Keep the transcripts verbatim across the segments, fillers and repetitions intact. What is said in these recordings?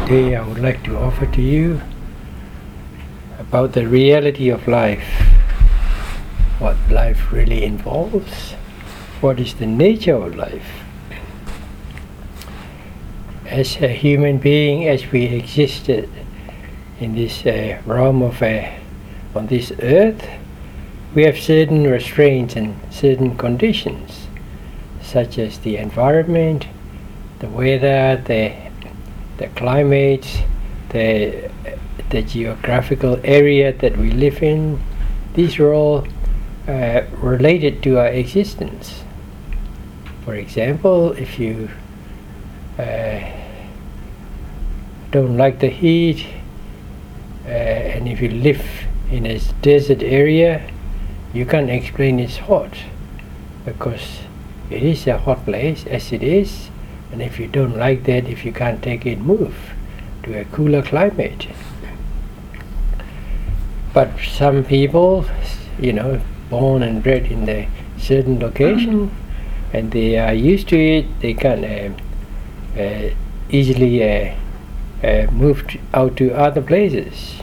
Today I would like to offer to you about the reality of life, what life really involves, what is the nature of life. As a human being, as we existed in this uh, realm of uh, on this earth, we have certain restraints and certain conditions, such as the environment, the weather, the the climate, the the geographical area that we live in. These are all uh, related to our existence. For example, if you uh, don't like the heat, uh, and if you live in a desert area, you can't explain it's hot, because it is a hot place as it is. And if you don't like that, if you can't take it, move to a cooler climate. But some people, you know, born and bred in a certain location, and they are used to it, they can uh, uh, easily uh, uh, move to out to other places.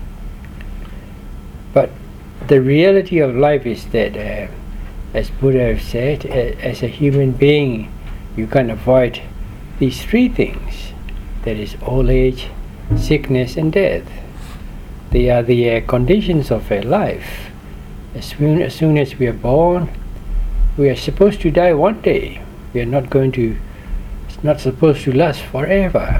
But the reality of life is that, uh, as Buddha said, uh, as a human being, you can avoid these three things. That is old age, sickness, and death. They are the uh, conditions of a life. As soon, as soon as we are born, we are supposed to die one day. We are not going to, it's not supposed to last forever.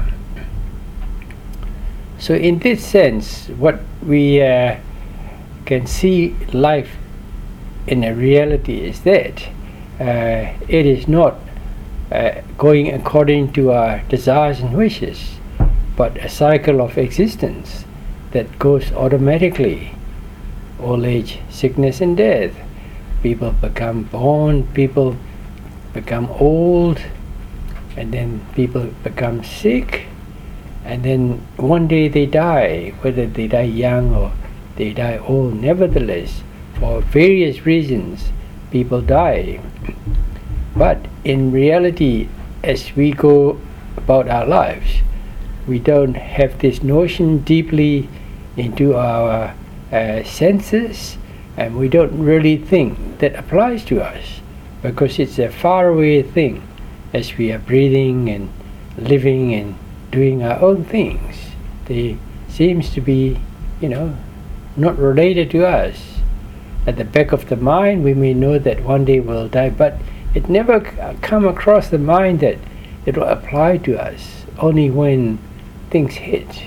So in this sense, what we uh, can see life in a reality is that uh, it is not Uh, going according to our desires and wishes, but a cycle of existence that goes automatically. Old age, sickness, and death. People become born, people become old, and then people become sick, and then one day they die, whether they die young or they die old. Nevertheless, for various reasons, people die. But in reality, as we go about our lives, we don't have this notion deeply into our uh, senses, and we don't really think that applies to us, because it's a faraway thing as we are breathing and living and doing our own things. They seems to be, you know, not related to us. At the back of the mind, we may know that one day we'll die, but it never come across the mind that it will apply to us, only when things hit,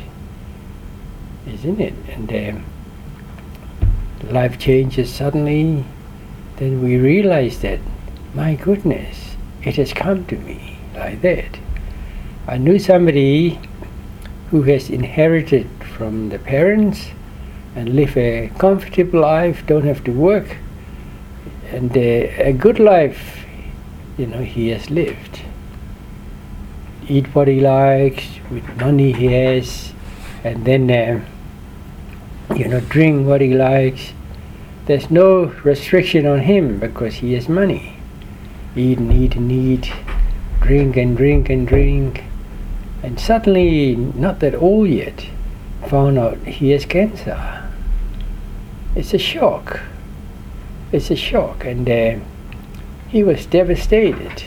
isn't it? And um, life changes suddenly, then we realize that, my goodness, it has come to me like that. I knew somebody who has inherited from the parents and live a comfortable life, don't have to work, and uh, a good life, you know, he has lived. Eat what he likes with money he has, and then uh, you know, drink what he likes. There's no restriction on him because he has money. Eat and eat and eat, drink and drink and drink, and suddenly, not that old yet, found out he has cancer. It's a shock. It's a shock, and uh, he was devastated.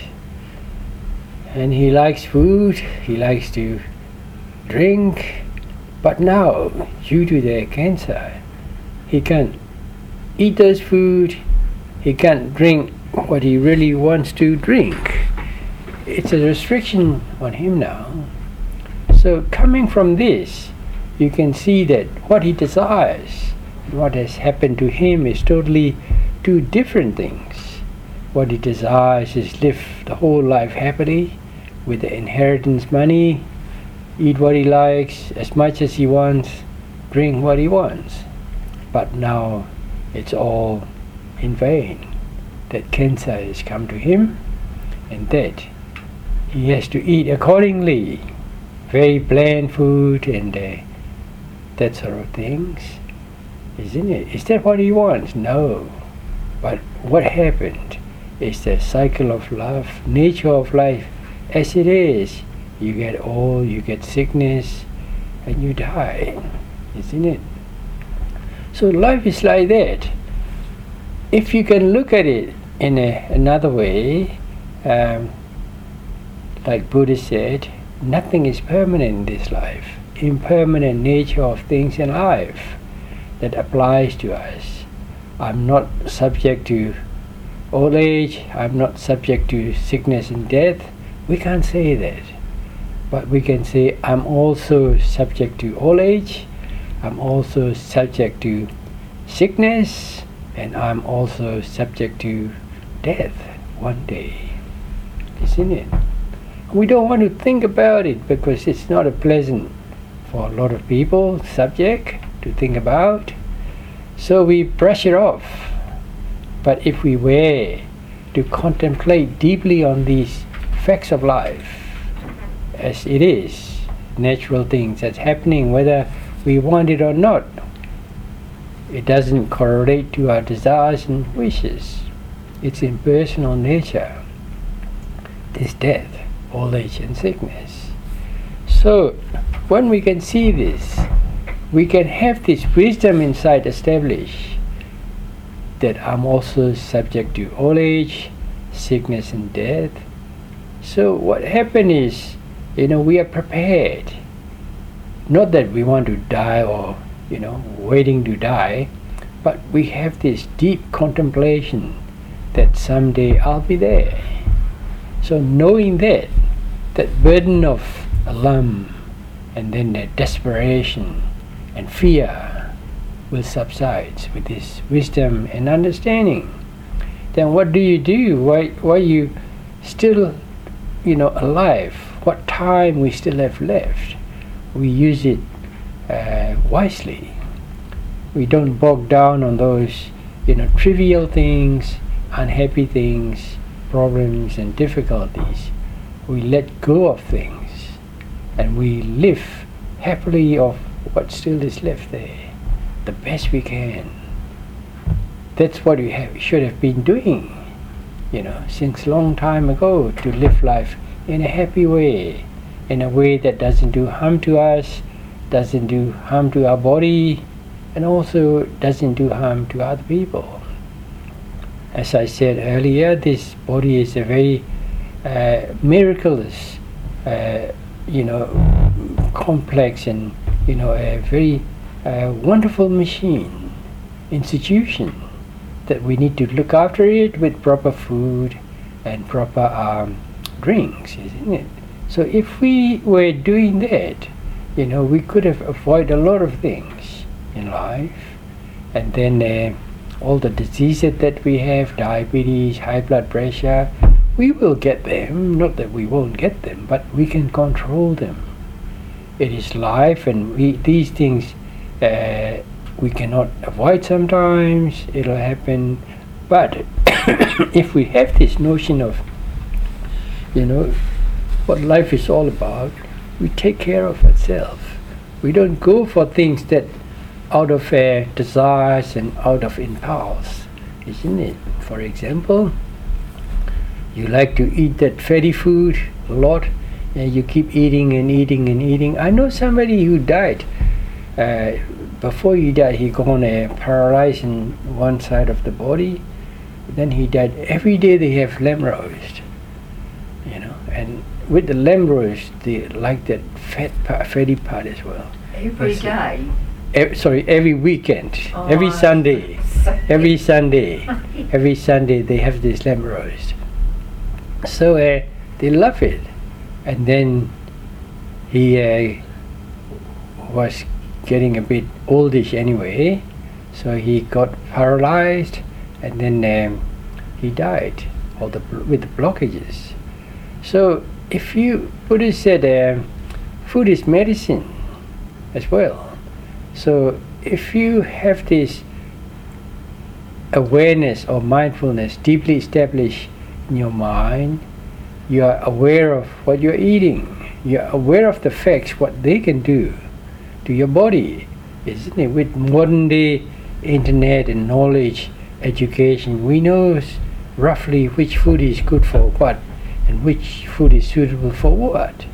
And he likes food, he likes to drink, but now, due to the cancer, he can't eat those food, he can't drink what he really wants to drink. It's a restriction on him now. So coming from this, you can see that what he desires, what has happened to him, is totally two different things. What he desires is live the whole life happily with the inheritance money, eat what he likes as much as he wants, drink what he wants. But now it's all in vain. That cancer has come to him, and that he has to eat accordingly. Very bland food and uh, that sort of things, isn't it? Is that what he wants? No. But what happened is the cycle of life, nature of life as it is. you get old, you get sickness, and you die, isn't it? So life is like that. If you can look at it in a, another way, um, like Buddha said, nothing is permanent in this life. Impermanent nature of things in life that applies to us. I'm not subject to old age, I'm not subject to sickness and death. We can't say that. But we can say I'm also subject to old age, I'm also subject to sickness, and I'm also subject to death one day. Isn't it? We don't want to think about it because it's not a pleasant for a lot of people, subject to think about. So we brush it off. But if we were to contemplate deeply on these facts of life, as it is, natural things that's happening whether we want it or not, it doesn't correlate to our desires and wishes. It's impersonal nature, this death, old age and sickness. So when we can see this, we can have this wisdom inside established that I'm also subject to old age, sickness and death. So what happened is, you know, we are prepared. Not that we want to die or, you know, waiting to die, but we have this deep contemplation that someday I'll be there. So knowing that, that burden of alarm and then that desperation and fear will subside with this wisdom and understanding. Then what do you do? Why, why you still, you know, alive? What time we still have left? We use it uh, wisely. We don't bog down on those, you know, trivial things, unhappy things, problems and difficulties. We let go of things and we live happily of what still is left there, the best we can. That's what we have, should have been doing, you know, since long time ago, to live life in a happy way, in a way that doesn't do harm to us, doesn't do harm to our body, and also doesn't do harm to other people. As I said earlier, this body is a very uh, miraculous, uh, you know, complex and, you know, a very uh, wonderful machine, institution, that we need to look after it with proper food and proper um, drinks, isn't it? So if we were doing that, you know, we could have avoided a lot of things in life. And then uh, all the diseases that we have, diabetes, high blood pressure, we will get them. Not that we won't get them, but we can control them. It is life, and we, these things uh, we cannot avoid sometimes. It'll happen. But if we have this notion of, you know, what life is all about, we take care of ourselves. We don't go for things that out of uh, desires and out of impulse, isn't it? For example, you like to eat that fatty food a lot, and you keep eating and eating and eating. I know somebody who died. Uh, before he died, he got uh, paralyzed in one side of the body. Then he died. Every day they have lamb roast, you know, and with the lamb roast, they like that fat part, fatty part as well. Every day? Every, sorry, every weekend, oh, every Sunday, every Sunday, every Sunday they have this lamb roast. So uh, they love it. And then he uh, was getting a bit oldish anyway, so he got paralyzed, and then um, he died all the with the blockages. So if you, Buddha said uh, food is medicine as well. So if you have this awareness or mindfulness deeply established in your mind, you are aware of what you're eating, you're aware of the facts, what they can do to your body, isn't it? With modern day internet and knowledge, education, we know roughly which food is good for what and which food is suitable for what.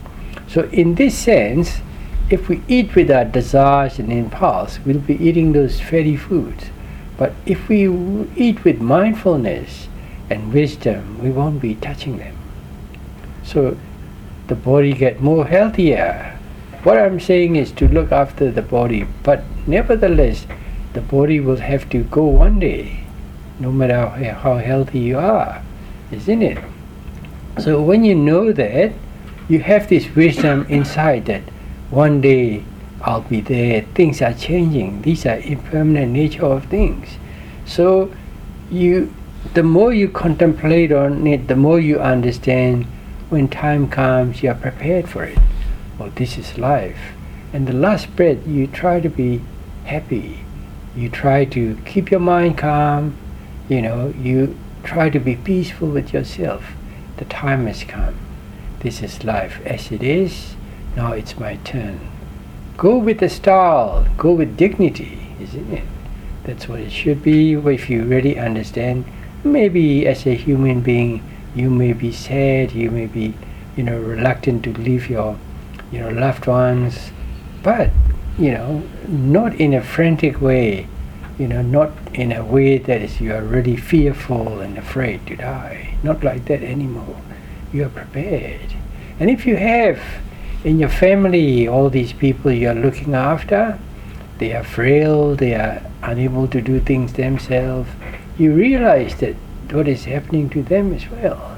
So in this sense, if we eat with our desires and impulse, we'll be eating those fatty foods. But if we eat with mindfulness and wisdom, we won't be touching them. So the body get more healthier. What I'm saying is to look after the body, but nevertheless, the body will have to go one day, no matter how healthy you are, isn't it? So when you know that, you have this wisdom inside that one day I'll be there, things are changing, these are impermanent nature of things. So you, the more you contemplate on it, the more you understand when time comes, you are prepared for it. Oh, this is life. And the last breath, you try to be happy. You try to keep your mind calm. You know, you try to be peaceful with yourself. The time has come. This is life as it is. Now it's my turn. Go with the style. Go with dignity, isn't it? That's what it should be. If you really understand, maybe as a human being, you may be sad, you may be, you know, reluctant to leave your, you know, loved ones, but, you know, not in a frantic way, you know, not in a way that is you are really fearful and afraid to die. Not like that anymore. You are prepared. And if you have in your family all these people you are looking after, they are frail, they are unable to do things themselves, you realize that what is happening to them as well.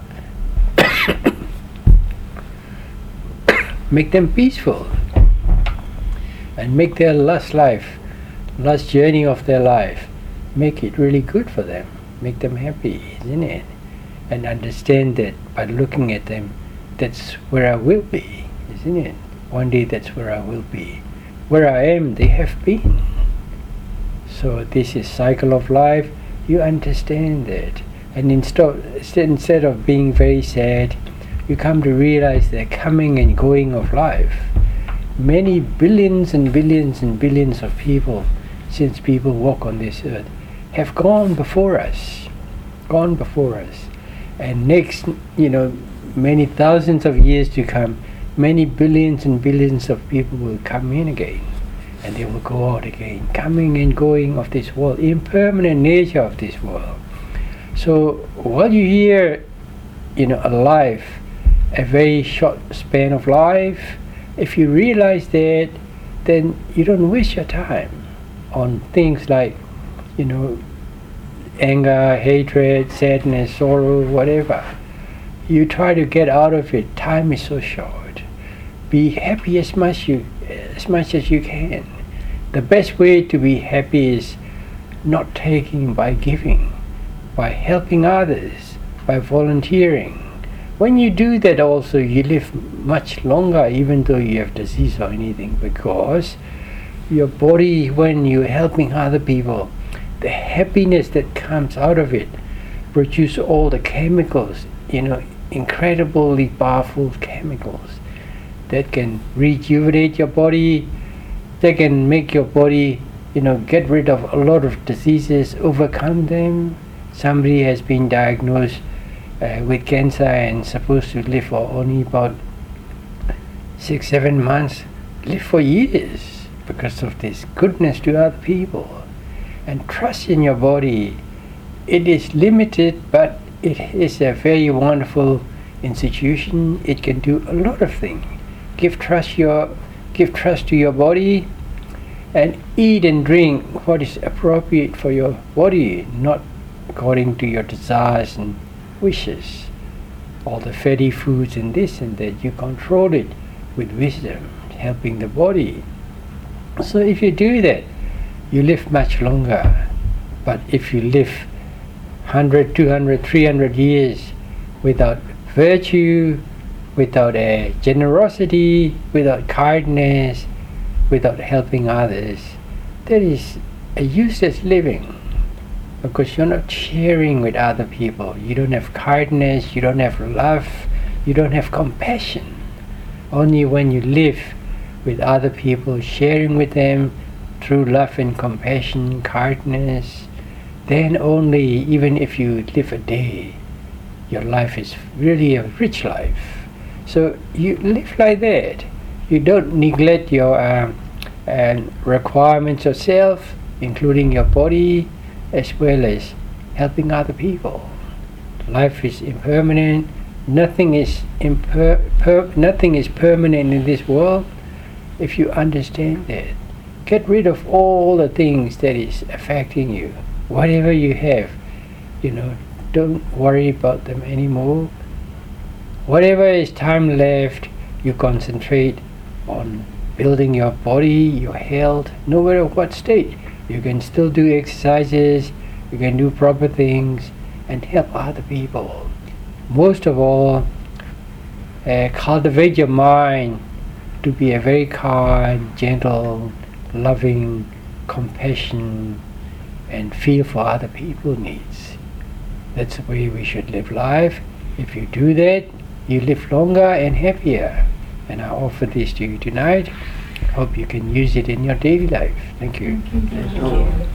Make them peaceful and make their last life, last journey of their life, make it really good for them, make them happy, isn't it? And understand that by looking at them, that's where I will be, isn't it? One day that's where I will be. Where I am, they have been. So this is cycle of life. You understand that. And instead of being very sad, you come to realize the coming and going of life. Many billions and billions and billions of people, since people walk on this earth, have gone before us, gone before us. And next, you know, many thousands of years to come, many billions and billions of people will come in again. And they will go out again, coming and going of this world, impermanent nature of this world. So while you're here, you know, alive, a very short span of life, if you realize that, then you don't waste your time on things like, you know, anger, hatred, sadness, sorrow, whatever. You try to get out of it. Time is so short. Be happy as much you, as much as you can. The best way to be happy is not taking by giving, by helping others, by volunteering. When you do that also, you live much longer even though you have disease or anything, because your body, when you're helping other people, the happiness that comes out of it produces all the chemicals, you know, incredibly powerful chemicals that can rejuvenate your body, that can make your body, you know, get rid of a lot of diseases, overcome them. Somebody has been diagnosed uh, with cancer and supposed to live for only about six, seven months, live for years because of this goodness to other people. And trust in your body. It is limited, but it is a very wonderful institution. It can do a lot of things. Give trust your, give trust to your body, and eat and drink what is appropriate for your body, not according to your desires and wishes. All the fatty foods and this and that, you control it with wisdom, helping the body. So if you do that, you live much longer. But if you live one hundred, two hundred, three hundred years without virtue, without a generosity, without kindness, without helping others, that is a useless living, because you're not sharing with other people. You don't have kindness, you don't have love, you don't have compassion. Only when you live with other people, sharing with them through love and compassion, kindness, then only, even if you live a day, your life is really a rich life. So you live like that. You don't neglect your um, and requirements of self, including your body, as well as helping other people. Life is impermanent. Nothing is imper- per- nothing is permanent in this world. If you understand that, get rid of all the things that is affecting you. Whatever you have, you know, don't worry about them anymore. Whatever is time left, you concentrate on building your body, your health, no matter what state. You can still do exercises, you can do proper things, and help other people. Most of all, uh, cultivate your mind to be a very kind, gentle, loving, compassion, and feel for other people's needs. That's the way we should live life. If you do that, you live longer and happier. And I offer this to you tonight. Hope you can use it in your daily life. Thank you. Thank you.